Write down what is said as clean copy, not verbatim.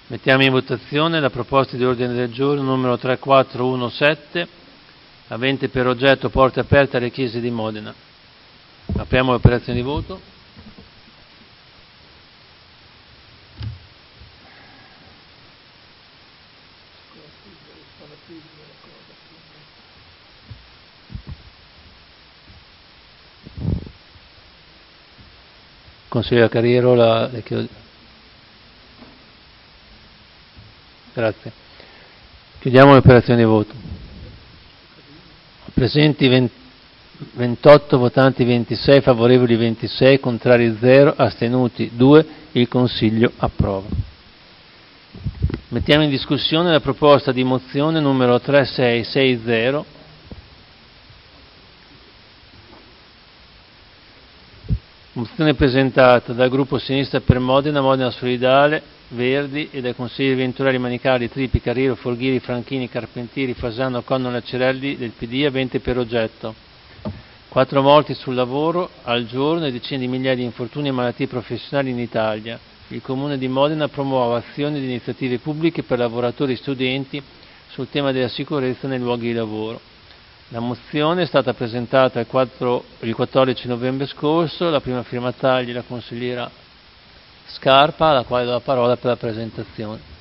Mettiamo in votazione la proposta di ordine del giorno numero 3417, avente per oggetto porte aperte alle chiese di Modena. Apriamo l'operazione di voto. Consigliere Carriero, le chiedo. Grazie. Chiudiamo l'operazione di voto. Presenti 28, votanti 26, favorevoli 26, contrari 0, astenuti 2. Il Consiglio approva. Mettiamo in discussione la proposta di mozione numero 3660. Mozione presentata dal gruppo Sinistra per Modena, Modena Solidale, Verdi e dai consiglieri Venturelli, Manicali, Tripi, Carriero, Folghiri, Franchini, Carpentieri, Fasano, Connolo e Cerelli del PD, avente per oggetto 4 morti sul lavoro al giorno e decine di migliaia di infortuni e malattie professionali in Italia. Il Comune di Modena promuove azioni ed iniziative pubbliche per lavoratori e studenti sul tema della sicurezza nei luoghi di lavoro. La mozione è stata presentata il 14 novembre scorso, la prima firmataria è la consigliera Scarpa, alla quale do la parola per la presentazione.